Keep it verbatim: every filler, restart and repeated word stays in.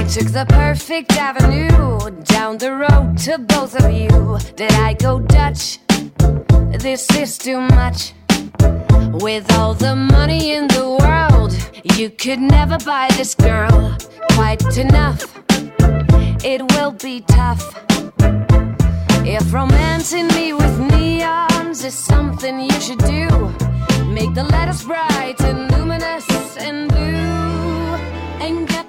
took the perfect avenue down the road to both of you. Did I go Dutch? This is too much. With all the money in the world, you could never buy this girl quite enough. It will be tough. If romancing me with neons is something you should do, make the letters bright and luminous and blue, and get